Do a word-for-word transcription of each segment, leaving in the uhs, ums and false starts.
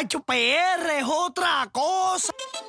Hacho, P R es otra cosa.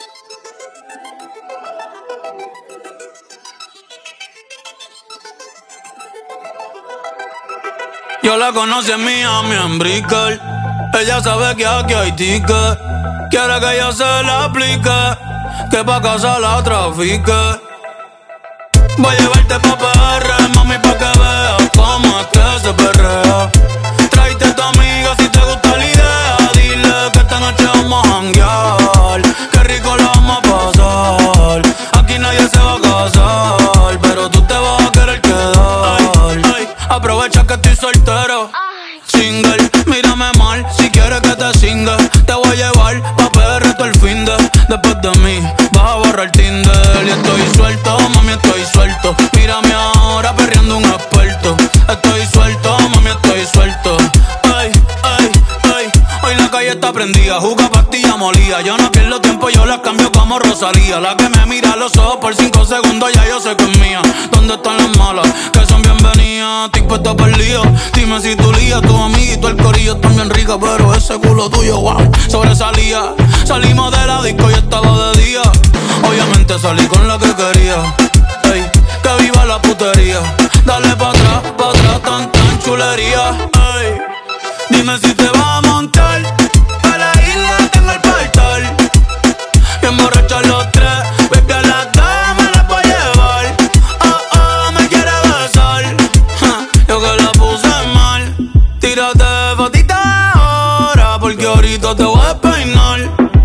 Yo la conocí en Miami, en Brickell. Ella sabe que aquí hay ticket. Quiere que yo se la aplique, que pa' casa la trafique. Voy a llevarte pa' P R, mami, pa' que veas cómo es que se perrea. Tráete a tu amiga si te gusta la idea. Dile que esta noche vamos a janguear, qué rico la vamos a pasar. Aquí nadie se va a casar, pero tú te vas a querer quedar. Ay, ay, aprovecha que estoy soltero, single, mírame mal, si quieres que te singa. Te voy a llevar pa' P R todo el fin de. Después de mí vas a borrar Tinder. Y estoy suelto, mami, estoy suelto. Mírame ahora perreando un experto. Estoy suelto, mami, estoy suelto. Ay, ay, ay, hoy la calle está prendida, juca, pastilla, molía. Yo no pierdo tiempo, yo las cambio como Rosalía. La que me mira a los ojos por cinco segundos, ya yo sé que es mía. ¿Dónde están las malas? Que son bienvenidas. Estoy puesto por lío. Dime si tu lía, tu amiguito, el corillo están bien rica, pero ese culo tuyo, wow, sobresalía. Salimos de la disco y estaba de día. Obviamente salí con la que quería. Ey, que viva la putería. Dale pa' atrás, pa' atrás, tan, tan chulería. Ey, dime si te vas a montar. Para la isla tengo el portal. Bien borrachos los tres. Baby, a las dos me las voy a llevar. Oh, oh, me quiere besar. Ja, yo que la puse mal. Tírate fotita ahora, porque ahorita te voy a despeinar.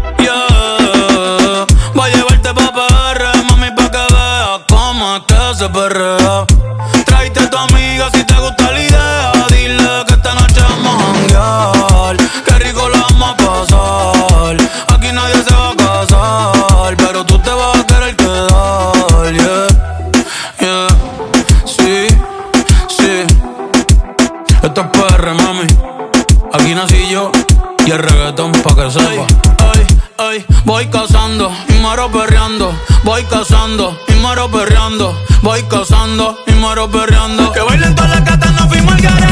Yeah, voy a llevarte pa' P R, mami, pa' que veas cómo es que se perrea. Tráete a tu amiga si te gusta la idea. Dile que esta noche vamos a janguear, qué rico la vamos a pasar. Aquí nadie se va a casar, pero tú te vas a querer quedar. Yeah, yeah, sí, sí. Esto es P R, mami. Aquí nací yo y el reggaetón pa' que sepa. Ay, ay, ay, voy cazando y muero perreando. Voy cazando y muero perreando. Voy cazando y muero perreando. Que bailen todas las gatas, no fuimos al garete.